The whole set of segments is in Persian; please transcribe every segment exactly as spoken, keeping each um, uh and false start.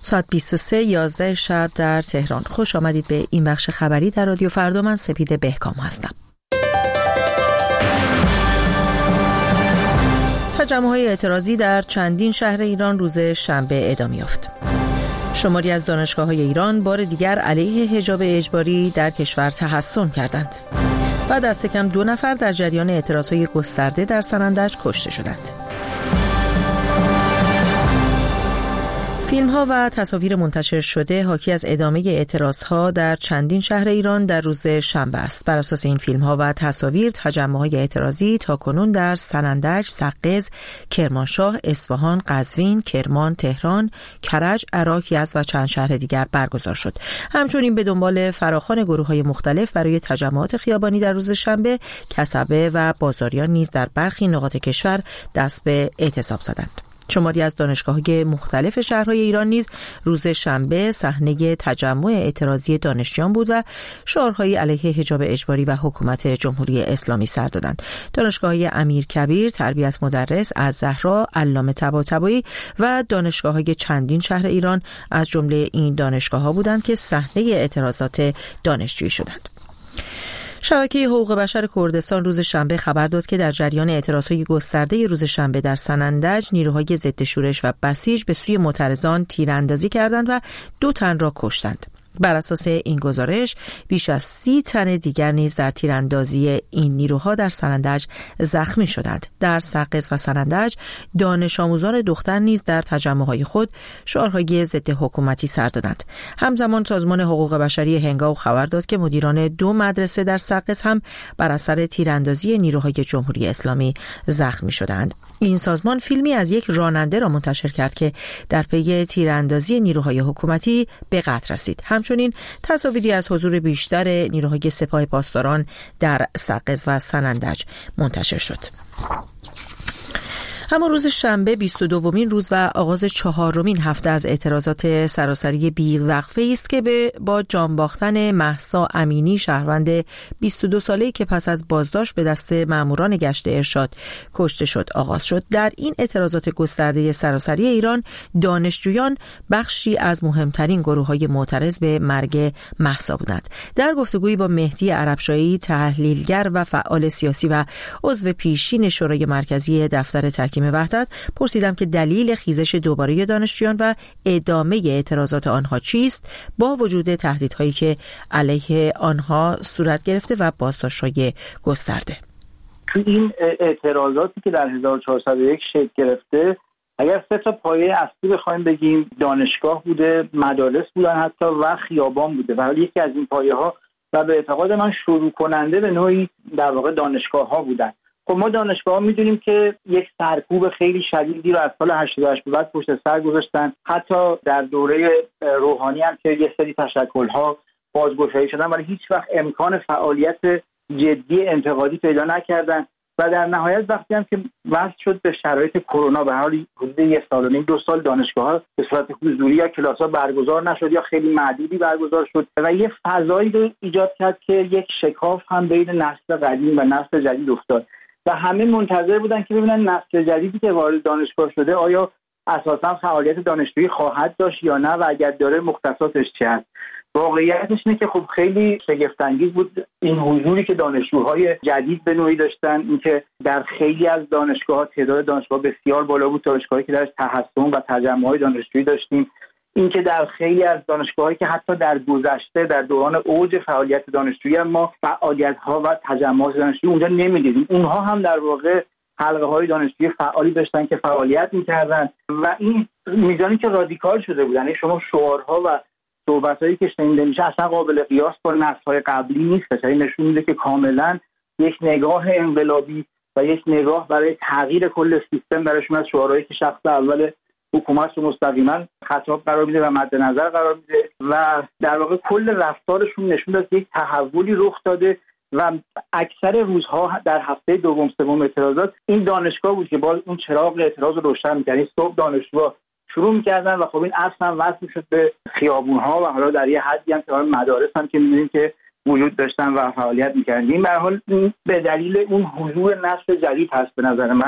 ساعت بیست و سه یازده شب در تهران. خوش آمدید به این بخش خبری در رادیو فردا. من سپیده بهکام هستم. تجمع‌های اعتراضی در چندین شهر ایران روز شنبه ادامه یافت. شماری از دانشگاه‌های ایران بار دیگر علیه حجاب اجباری در کشور تحصن کردند. و دست کم دو نفر در جریان اعتراضهای گسترده در سنندج کشته شدند. فیلم‌ها و تصاویر منتشر شده حاکی از ادامه اعتراضها در چندین شهر ایران در روز شنبه است. بر اساس این فیلم‌ها و تصاویر، تجمع‌های اعتراضی تاکنون در سنندج، سقز، کرمانشاه، اصفهان، قزوین، کرمان، تهران، کرج، عراق، یزد و چند شهر دیگر برگزار شد. همچنین به دنبال فراخوان گروه‌های مختلف برای تجمعات خیابانی در روز شنبه، کسبه و بازاریان نیز در برخی نقاط کشور دست به اعتصاب زدند. شماری از دانشگاه‌های مختلف شهرهای ایران نیز روز شنبه صحنه تجمع اعتراضی دانشجویان بود و شعارهایی علیه حجاب اجباری و حکومت جمهوری اسلامی سر دادند. دانشگاه‌های امیرکبیر، تربیت مدرس، الزهرا، علامه طباطبایی و دانشگاه‌های چندین شهر ایران از جمله این دانشگاه‌ها بودند که صحنه اعتراضات دانشجویی شدند. شبکه حقوق بشر کردستان روز شنبه خبر داد که در جریان اعتراضهای گسترده روز شنبه در سنندج، نیروهای ضد شورش و بسیج به سوی معترضان تیراندازی کردند و دو تن را کشتند. بر اساس این گزارش بیش از سی تن دیگر نیز در تیراندازی این نیروها در سنندج زخمی شدند. در سقز و سنندج دانش آموزان دختر نیز در تجمع‌های خود شعارهای ضد حکومتی سر دادند. همزمان سازمان حقوق بشری هنگاو خبر داد که مدیران دو مدرسه در سقز هم بر اثر تیراندازی نیروهای جمهوری اسلامی زخمی شدند. این سازمان فیلمی از یک راننده را منتشر کرد که در پی تیراندازی نیروهای حکومتی به قتل رسید. همچنین تصاویری از حضور بیشتر نیروهای سپاه پاسداران در سقز و سنندج منتشر شد. اما روز شنبه بیست و دومین روز و آغاز چهارمین هفته از اعتراضات سراسری بی‌وقفه است که به با جان باختن مهسا امینی، شهروند بیست و دو ساله‌ای که پس از بازداشت به دست ماموران گشت ارشاد کشته شد آغاز شد. در این اعتراضات گسترده سراسری ایران، دانشجویان بخشی از مهمترین گروه‌های معترض به مرگ مهسا بودند. در گفتگویی با مهدی عربشاهی، تحلیلگر و فعال سیاسی و عضو پیشین شورای مرکزی دفتر تحکیم وحدت، پرسیدم که دلیل خیزش دوباره دانشجویان و ادامه اعتراضات آنها چیست با وجود تهدیدهایی که علیه آنها صورت گرفته و بازداشت‌های گسترده. تو این اعتراضاتی که در هزار و چهارصد و یک شکل گرفته، اگر سه تا پایه اصلی بخوایم بگیم، دانشگاه بوده، مدارس بودن حتی و خیابان بوده و یکی از این پایه‌ها و به اعتقاد من شروع کننده به نوعی در واقع دانشگاه‌ها بودن. خب ما دانشگاه ها میدونیم که یک سرکوب خیلی شدیدی رو از سال هشتاد و هشت به بعد پشت سر گذاشتن. حتی در دوره روحانی هم که یه سری تشکل‌ها بازگشایی شدن ولی هیچ وقت امکان فعالیت جدی انتقادی پیدا نکردن و در نهایت وقتی هم که وصل شد به شرایط کرونا، به حال حدود یک سال و نیم دو سال دانشگاه‌ها به صورت حضوری یا کلاس‌ها برگزار نشد یا خیلی معدودی برگزار شد و یه فضایی رو ایجاد کرد که یک شکاف هم بین نسل قدیم و نسل جدید افتاد و همه منتظر بودن که ببینن نسل جدیدی که وارد دانشگاه شده آیا اساساً فعالیت دانشجویی خواهد داشت یا نه و اگر داره مختصاتش چه است. واقعیتش اینه که خب خیلی شگفت‌انگیز بود این حضوری که دانشجوهای جدید به نوعی داشتن، اینکه در خیلی از دانشگاه‌ها تعداد دانشگاه بسیار بالا بود، دانشگاهی که درش تحصن و تجمع‌های دانشجویی داشتیم، اینکه در خیلی از دانشگاه‌هایی که حتی در گذشته در دوران اوج فعالیت دانشجویی ما فعالیت‌ها و تجمعات دانشجویی اونجا نمی‌دیدیم، اونها هم در واقع حلقه‌های دانشجویی فعالی داشتن که فعالیت می‌کردن و این میزانی که رادیکال شده بودن. یعنی شما شعارها و صحبت‌هایی که شنیده میشه اصلا قابل قیاس با نسل‌های قبلی نیست. این نشون میده که کاملاً یک نگاه انقلابی و یک نگاه برای تغییر کل سیستم درشون از شعارهایی که شخص اول حکومت رو مستقیما خطاب قرار میده و مد نظر قرار میده و در واقع کل رفتارشون نشون داد یک تحولی رخ داده و اکثر روزها در هفته دوم سوم اعتراضات این دانشگاه بود که باز اون چراغ اعتراض رو روشن می‌کرد. این صبح دانشجوها شروع می‌کردن و خب این اصلا وصل شد به خیابون‌ها و حالا در یه حدی هم که مدارس هم که می‌بینیم که وجود داشتن و فعالیت می‌کردن. این به هر حال به دلیل اون حضور نسل جدید هست به نظر من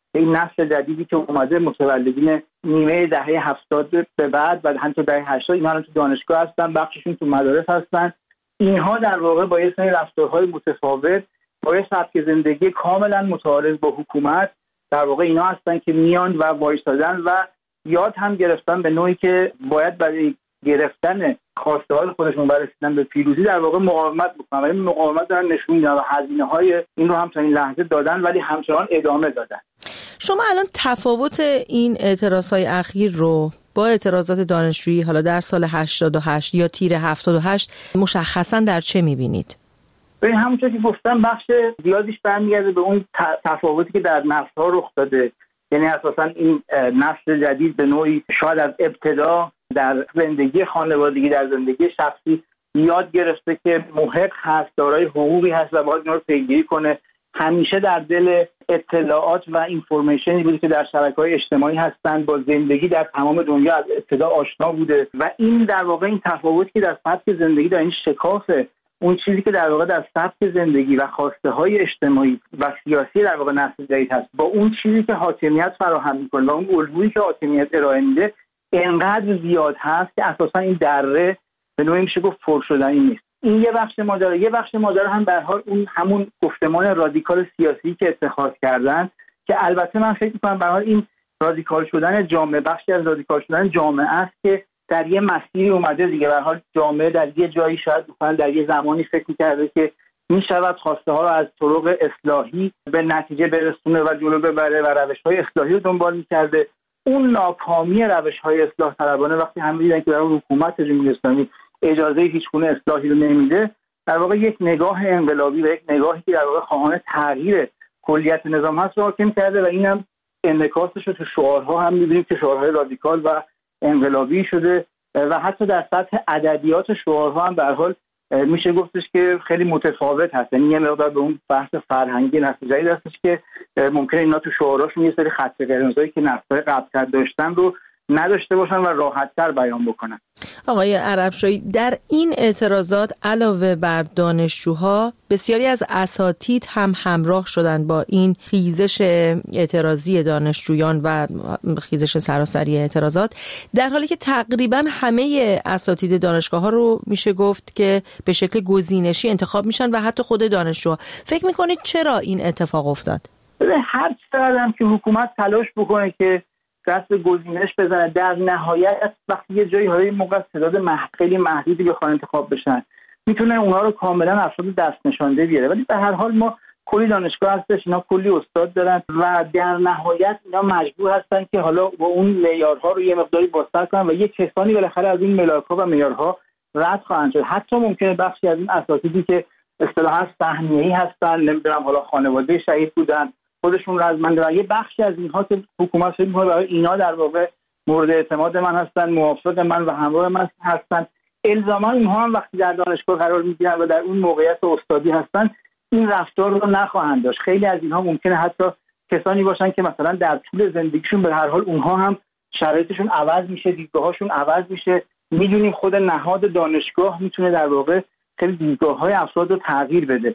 این نسل جدیدی که اومده متولدین نیمه دهه هفتاد به بعد و هم تو دهه هشتاد، اینا هم تو دانشگاه هستن، بخششون تو مدارس هستن. اینها در واقع با یه سری رفتارهای متفاوت، با یه سبک زندگی کاملا متعارض با حکومت، در واقع اینا هستن که میان و وایسادن و یاد هم گرفتن به نوعی که باید برای گرفتن خواسته های خودشون و رسیدن به پیروزی در واقع مقاومت بکنن. ولی مقاومت دارن نشون میدن و هزینه های این رو هم تا این لحظه دادن، ولی همچنان ادامه دادن. شما الان تفاوت این اعتراضهای اخیر رو با اعتراضات دانشجویی حالا در سال هشتاد و هشت یا تیر هفتاد و هشت مشخصا در چه میبینید؟ ببین همونطور که گفتم بخش زیادیش برمیگرده به اون تفاوتی که در نسل‌ها رخ داده. یعنی اساسا این نسل جدید به نوعی شاید از ابتدا در زندگی خانوادگی، در زندگی شخصی یاد گرفته که محق هست، دارای حقوقی هست و باید اینا رو پیگیری کنه. همیشه در دل اطلاعات و اینفورمیشنی بوده که در شبکه‌های اجتماعی هستند، با زندگی در تمام دنیا از ابتدا آشنا بوده و این در واقع این تفاوتی که در سبک زندگی در این شکاف اون چیزی که در واقع در سبک زندگی و خواسته های اجتماعی و سیاسی در واقع نسل جدید هست با اون چیزی که حاکمیت فراهم میکنه و اون الگویی که حاکمیت ارائه میده انقدر زیاد هست که اساسا این دره به نوعی میشه گفت پر شدنی نیست. این یه بخش ماجرا. یه بخش ماجرا هم به هر حال اون همون گفتمان رادیکال سیاسی که اتخاذ کردن که البته من فکر می‌کنم به هر حال این رادیکال شدن جامعه، بخشی از رادیکال شدن جامعه است که در یه مسیری اومده دیگه. به هر حال جامعه در یه جایی شاید مثلا در یه زمانی فکر می‌کرده که می‌شود خواسته ها رو از طرق اصلاحی به نتیجه برسونه و جلو ببره و روش‌های اصلاحی رو دنبال می‌کرده. اون ناکامی روش‌های اصلاح طلبانه وقتی همه دیدن که برای حکومت جمهوری اسلامی اجازه هیچگونه اصلاحی رو نمیده، در واقع یک نگاه انقلابی و یک نگاهی که در واقع خواهان تغییر کلیت نظام هست رو حاکم کرده و اینم انعکاسش رو تو شعارها هم می‌بینیم که شعارهای رادیکال و انقلابی شده و حتی در سطح ادبیات شعارها هم به هر حال میشه گفتش که خیلی متفاوت هست. یعنی یه مقدار به اون بحث فرهنگی نسل جدید هستش که ممکنه اینا تو شعارهاشون یه سری خط قرمزایی که نسل‌های قبل داشتن رو نداشته باشن و راحت‌تر بیان بکنن. آقای عربشاهی، در این اعتراضات علاوه بر دانشجوها بسیاری از اساتید هم همراه شدند با این خیزش اعتراضی دانشجویان و خیزش سراسری اعتراضات، در حالی که تقریبا همه اساتید دانشگاه‌ها رو میشه گفت که به شکل گزینشی انتخاب میشن و حتی خود دانشجوها. فکر میکنید چرا این اتفاق افتاد؟ هر چقدر هم که حکومت تلاش بکنه که دست به گزینش بزنه، در نهایت وقتی یه جایی های موقع تعداد محدود خیلی محدودی بخوان انتخاب بشن میتونه اونها رو کاملا افراد دست نشانده بیاره. ولی به هر حال ما کلی دانشگاه هستش، اینا کلی استاد دارن و در نهایت اینا مجبور هستن که حالا با اون معیارها رو یه مقداری بازتر کنن و یه کسانی بالاخره از این ملاک‌ها و معیارها رد خواهند شد. حتی ممکنه بخشی از این اساتیدی که اصطلاحاً سهمیه‌ای هستن، نمیدونم حالا خانواده شهید بودن، خودشون رزمنده و یه بخشی از اینها که حکومت فکر می‌کنه برای اینا در واقع مورد اعتماد من هستن، موافق من و همراه من هستن، الزاما اونها هم وقتی در دانشگاه قرار می‌گیرن و در اون موقعیت استادی هستن این رفتار رو نخواهند داشت. خیلی از اینها ممکنه حتی کسانی باشن که مثلا در طول زندگیشون به هر حال اونها هم شرایطشون عوض میشه، دیدگاه‌هاشون عوض میشه. میدونیم خود نهاد دانشگاه میتونه در واقع خیلی دیدگاه‌های افراد رو تغییر بده.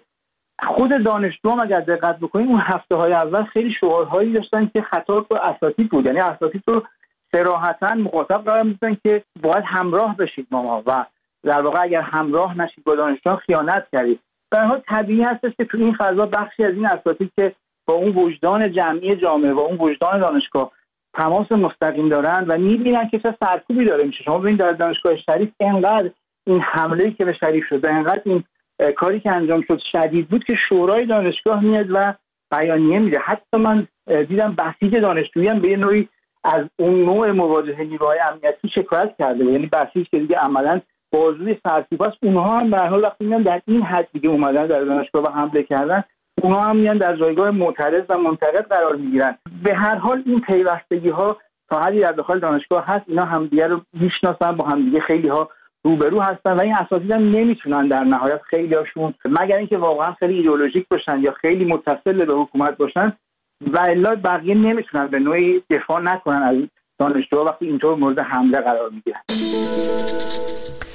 خود دانشجو هم اگر دقت بکنیم اون هفته های اول خیلی شعارهایی داشتن که خطاب به اساتید بود، یعنی اساتید رو صراحتاً مخاطب قرار میدن که باید همراه بشید ما و در واقع اگر همراه نشید با دانشجویان خیانت کردید. به هر حال طبیعی هستش که تو این فضا بخشی از این اساتید که با اون وجدان جمعی جامعه و اون وجدان دانشگاه تماس مستقیم دارن و میبینن که چه سرکوبی داره میشه. شما ببینید در دانشگاه شریف انقدر این حمله‌ای که به شریف شده، انقدر این کاری که انجام شد شدید بود که شورای دانشگاه میاد و بیانیه میده. حتی من دیدم بسیج دانشجویی هم به یه نوعی از اون نوع مواجهه نیروهای امنیتی شکایت کرده، یعنی بسیج که دیگه عملاً بازوی سرکوب است. اونها هم به هر حال وقتی میان در این حد دیگه اومدن در دانشگاه و حمله کردن، اونها هم میان در جایگاه معترض و منتقد قرار میگیرن. به هر حال این پیوستگی ها تا حدی در داخل دانشگاه هست، اینا همدیگه رو میشناسن، با همدیگه خیلی ها روبرو هستن و این اساتید هم نمیتونن در نهایت خیلی هاشون مگر اینکه واقعا خیلی ایدئولوژیک باشن یا خیلی متصل به حکومت باشن و الا بقیه نمیتونن به نوعی دفاع نکنن از دانشجوها وقتی اینطور مورد حمله قرار میگیرن.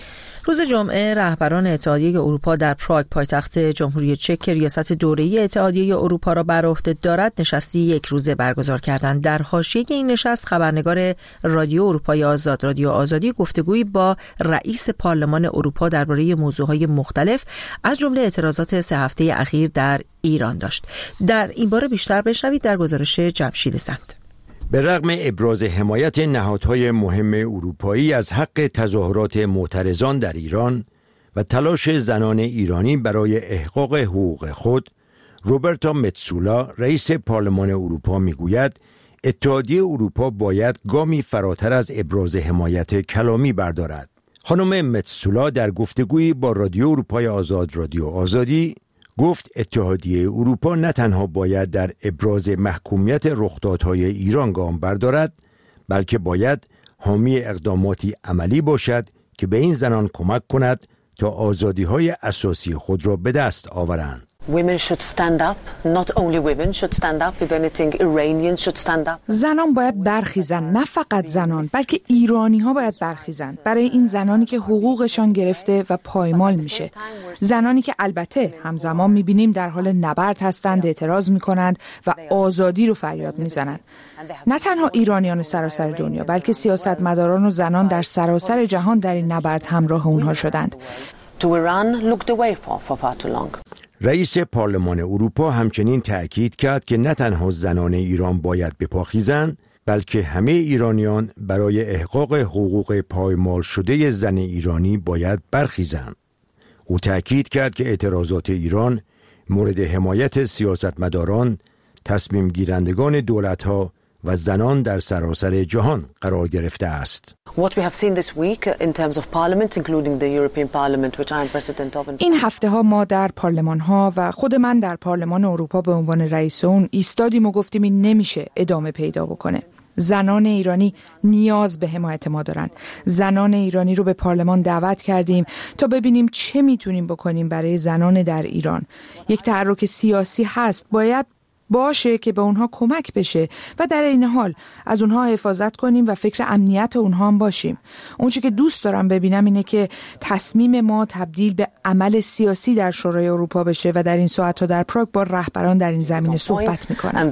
روز جمعه رهبران اتحادیه اروپا در پراگ پایتخت جمهوری چک که ریاست دوره‌ای اتحادیه اروپا را بر عهده دارد نشستی یک روزه برگزار کردند. در حاشیه این نشست خبرنگار رادیو اروپای آزاد رادیو آزادی گفتگویی با رئیس پارلمان اروپا درباره موضوعهای مختلف از جمله اعتراضات سه هفته اخیر در ایران داشت. در این باره بیشتر بشنوید در گزارش جمشید سند. به رغم ابراز حمایت نهادهای مهم اروپایی از حق تظاهرات معترضان در ایران و تلاش زنان ایرانی برای احقاق حقوق خود، روبرتا متسولا رئیس پارلمان اروپا میگوید اتحادیه اروپا باید گامی فراتر از ابراز حمایت کلامی بردارد. خانم متسولا در گفتگویی با رادیو اروپای آزاد رادیو آزادی گفت اتحادیه اروپا نه تنها باید در ابراز محکومیت رخدادهای ایران گام بردارد، بلکه باید حامی اقداماتی عملی باشد که به این زنان کمک کند تا آزادی‌های اساسی خود را به دست آورند. Women should stand up. Not only women should stand up. If anything, Iranians should stand up. زنان باید برخیزند، نه فقط زنان، بلکه ایرانی ها باید برخیزند برای این زنانی که حقوقشان گرفته و پایمال میشه. زنانی که البته همزمان میبینیم در حال نبرد هستند، اعتراض میکنند و آزادی رو فریاد میزنند. نه تنها ایرانیان سراسر دنیا، بلکه سیاستمداران و زنان در سراسر جهان در این نبرد همراه اونها شدند. To Iran looked away for, for far too long. رئیس پارلمان اروپا همچنین تأکید کرد که نه تنها زنان ایران باید بپاخیزند، بلکه همه ایرانیان برای احقاق حقوق پایمال شده زن ایرانی باید برخیزند. او تأکید کرد که اعتراضات ایران مورد حمایت سیاستمداران، تصمیم گیرندگان دولت‌ها و زنان در سراسر جهان قرار گرفته است. What we have seen this week in terms of parliament, including the European Parliament, which I am president of. این هفته ها ما در پارلمان ها و خود من در پارلمان اروپا به عنوان رئیس اون ایستادیم و گفتیم این نمیشه ادامه پیدا بکنه. زنان ایرانی نیاز به حمایت ما دارند. زنان ایرانی رو به پارلمان دعوت کردیم تا ببینیم چه میتونیم بکنیم برای زنان در ایران. یک تحرک سیاسی هست، باید باشه که به اونها کمک بشه و در این حال از اونها حفاظت کنیم و فکر امنیت اونها هم باشیم. اون چیزی که دوست دارم ببینم اینه که تصمیم ما تبدیل به عمل سیاسی در شورای اروپا بشه و در این ساعت‌ها در پراگ با رهبران در این زمینه صحبت می‌کنم.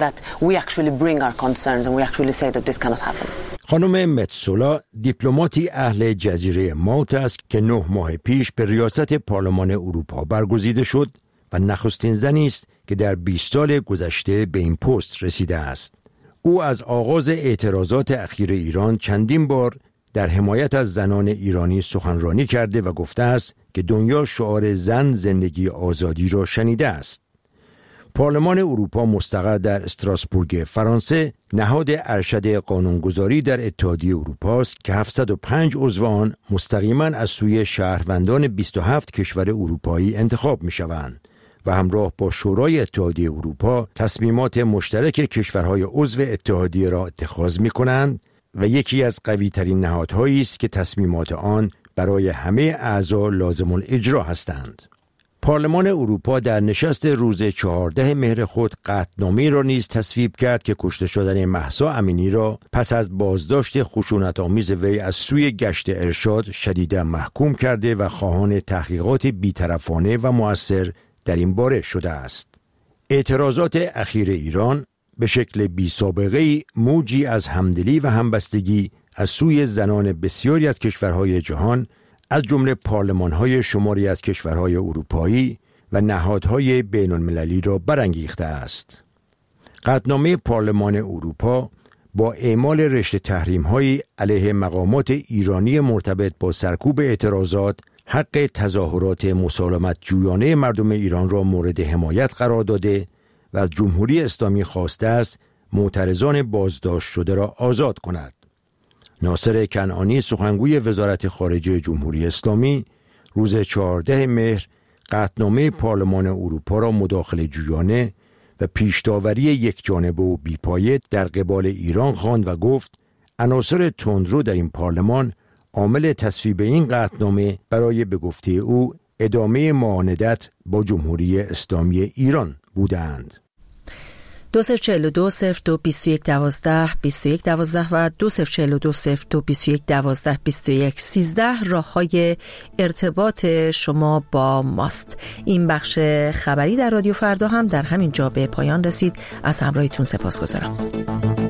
خانم متسولا دیپلماتی اهل جزیره مالت است که نه ماه پیش به ریاست پارلمان اروپا برگزیده شد و نخستین زنی است که در بیست سال گذشته به این پست رسیده است. او از آغاز اعتراضات اخیر ایران چندین بار در حمایت از زنان ایرانی سخنرانی کرده و گفته است که دنیا شعار زن زندگی آزادی را شنیده است. پارلمان اروپا مستقر در استراسبورگ فرانسه نهاد ارشد قانونگذاری در اتحادیه اروپا است که هفتصد و پنج عضو آن مستقیما از سوی شهروندان بیست و هفت کشور اروپایی انتخاب می‌شوند و همراه با شورای اتحادیه اروپا تصمیمات مشترک کشورهای عضو اتحادیه را اتخاذ می‌کنند و یکی از قوی‌ترین نهادهایی است که تصمیمات آن برای همه اعضا لازم الاجرا هستند. پارلمان اروپا در نشست روز چهاردهم مهر خود قطعنامه‌ای را نیز تصویب کرد که کشته شدن مهسا امینی را پس از بازداشت خشونت‌آمیز وی از سوی گشت ارشاد شدیداً محکوم کرده و خواهان تحقیقات بی‌طرفانه و مؤثر در این باره شده است. اعتراضات اخیر ایران به شکل بی سابقه‌ای موجی از همدلی و همبستگی از سوی زنان بسیاری از کشورهای جهان از جمله پارلمان‌های شماری از کشورهای اروپایی و نهادهای بین‌المللی را برانگیخته است. قطعنامه پارلمان اروپا با اعمال رشته تحریم‌های علیه مقامات ایرانی مرتبط با سرکوب اعتراضات حق تظاهرات مسالمت جویانه مردم ایران را مورد حمایت قرار داده و از جمهوری اسلامی خواسته است معترضان بازداشت شده را آزاد کند. ناصر کنعانی سخنگوی وزارت خارجه جمهوری اسلامی روز چهاردهم مهر قطعنامه پارلمان اروپا را مداخله جویانه و پیش‌داوری یکجانبه و بی‌پایه در قبال ایران خواند و گفت عناصر تندرو در این پارلمان عامل تصویب این قطعنامه برای به گفته او ادامه معاندت با جمهوری اسلامی ایران بودند. دو صفر چهل و دو صفر دو بیست و یک دوازده بیست و یک دوازده و دو صفر چهل و دو صفر دو بیست و یک دوازده بیست و یک سیزده راه‌های ارتباط شما با ماست. این بخش خبری در رادیو فردا هم در همین جا به پایان رسید. از همراهیتون سپاسگزارم.